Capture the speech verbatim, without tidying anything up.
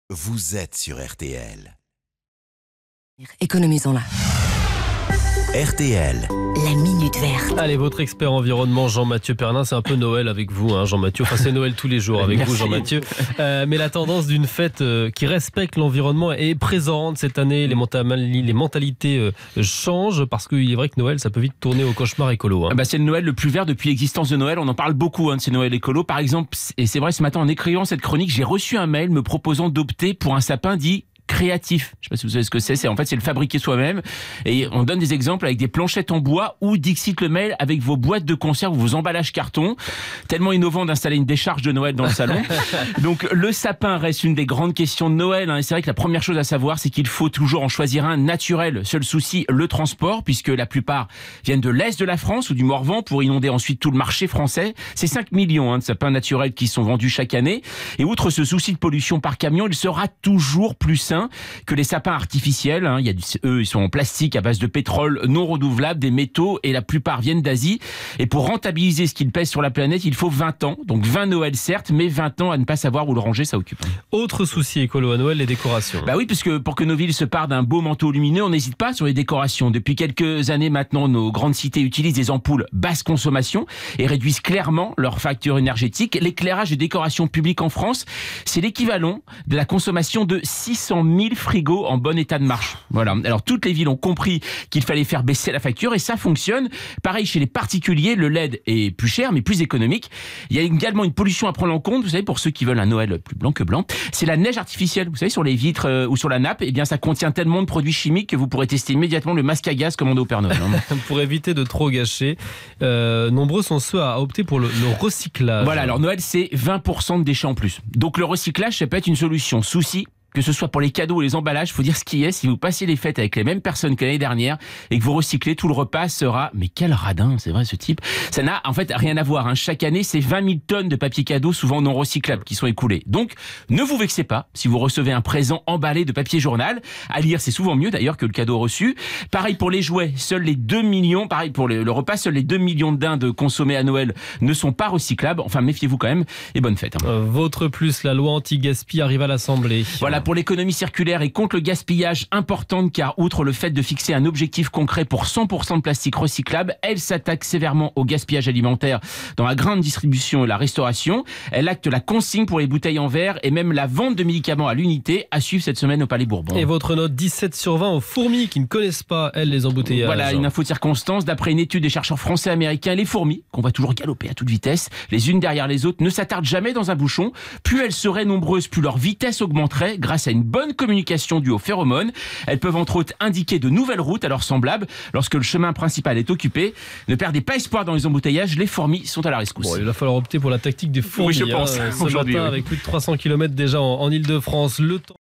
Vous êtes sur R T L. Économisons-la. R T L. La minute verte. Allez, votre expert environnement Jean-Mathieu Pernin, c'est un peu Noël avec vous, hein, Jean-Mathieu. Enfin, c'est Noël tous les jours avec Merci. vous, Jean-Mathieu. Euh, mais la tendance d'une fête euh, qui respecte l'environnement est présente cette année. Les, menta- les mentalités euh, changent parce qu'il est vrai que Noël, ça peut vite tourner au cauchemar écolo. Hein. Bah c'est le Noël le plus vert depuis l'existence de Noël. On en parle beaucoup hein, de ces Noëls écolos. Par exemple, et c'est vrai, ce matin en écrivant cette chronique, j'ai reçu un mail me proposant d'opter pour un sapin dit créatif. Je sais pas si vous savez ce que c'est. C'est en fait c'est le fabriquer soi-même. Et on donne des exemples avec des planchettes en bois ou Dixit le mail avec vos boîtes de conserve ou vos emballages carton. Tellement innovant d'installer une décharge de Noël dans le salon. Donc le sapin reste une des grandes questions de Noël. Hein. Et c'est vrai que la première chose à savoir, c'est qu'il faut toujours en choisir un naturel. Seul souci, le transport, puisque la plupart viennent de l'est de la France ou du Morvan pour inonder ensuite tout le marché français. C'est cinq millions hein, de sapins naturels qui sont vendus chaque année. Et outre ce souci de pollution par camion, il sera toujours plus sain que les sapins artificiels. Hein. Il y a du, eux, ils sont en plastique à base de pétrole non renouvelable, des métaux, et la plupart viennent d'Asie. Et pour rentabiliser ce qu'ils pèsent sur la planète, il faut vingt ans. Donc vingt Noël certes, mais vingt ans à ne pas savoir où le ranger, ça occupe. Autre souci écolo à Noël, les décorations. Bah oui, puisque pour que nos villes se parent d'un beau manteau lumineux, on n'hésite pas sur les décorations. Depuis quelques années maintenant, nos grandes cités utilisent des ampoules basse consommation et réduisent clairement leur facture énergétique. L'éclairage des décorations publiques en France, c'est l'équivalent de la consommation de six cent mille frigos en bon état de marche. Voilà. Alors toutes les villes ont compris qu'il fallait faire baisser la facture et ça fonctionne. Pareil chez les particuliers, le L E D est plus cher mais plus économique. Il y a également une pollution à prendre en compte, vous savez, pour ceux qui veulent un Noël plus blanc que blanc. C'est la neige artificielle, vous savez, sur les vitres euh, ou sur la nappe. Eh bien, ça contient tellement de produits chimiques que vous pourrez tester immédiatement le masque à gaz commandé au Père Noël. Hein. Pour éviter de trop gâcher, euh, nombreux sont ceux à opter pour le, le recyclage. Voilà, alors Noël, c'est vingt pour cent de déchets en plus. Donc le recyclage, ça peut être une solution. Souci, que ce soit pour les cadeaux ou les emballages, faut dire ce qui est. Si vous passez les fêtes avec les mêmes personnes que l'année dernière et que vous recyclez, tout le repas sera... Mais quel radin, c'est vrai, ce type. Ça n'a en fait rien à voir. Hein. Chaque année, c'est vingt mille tonnes de papier cadeau, souvent non recyclables, qui sont écoulées. Donc, ne vous vexez pas si vous recevez un présent emballé de papier journal. À lire, c'est souvent mieux d'ailleurs que le cadeau reçu. Pareil pour les jouets. Seuls les deux millions, pareil pour le, le repas, seuls les deux millions de dindes consommées à Noël ne sont pas recyclables. Enfin, méfiez-vous quand même et bonne fête. Hein. Euh, votre plus, la loi anti-gaspi arrive à l'Assemblée. Voilà, pour l'économie circulaire et contre le gaspillage importante, car outre le fait de fixer un objectif concret pour cent pour cent de plastique recyclable, elle s'attaque sévèrement au gaspillage alimentaire dans la grande distribution et la restauration. Elle acte la consigne pour les bouteilles en verre et même la vente de médicaments à l'unité, à suivre cette semaine au Palais Bourbon. Et votre note dix-sept sur vingt aux fourmis qui ne connaissent pas, elles, les embouteillages. Voilà, une info de circonstance. D'après une étude des chercheurs français et américains, les fourmis, qu'on va toujours galoper à toute vitesse, les unes derrière les autres, ne s'attardent jamais dans un bouchon. Plus elles seraient nombreuses, plus leur vitesse augmenterait grâce à une bonne communication due aux phéromones. Elles peuvent entre autres indiquer de nouvelles routes à leurs semblables lorsque le chemin principal est occupé. Ne perdez pas espoir dans les embouteillages, les fourmis sont à la rescousse. Bon, il va falloir opter pour la tactique des fourmis. Oui, je pense, hein, ce aujourd'hui, matin, oui. avec plus de trois cents kilomètres déjà en, en Ile-de-France. Le temps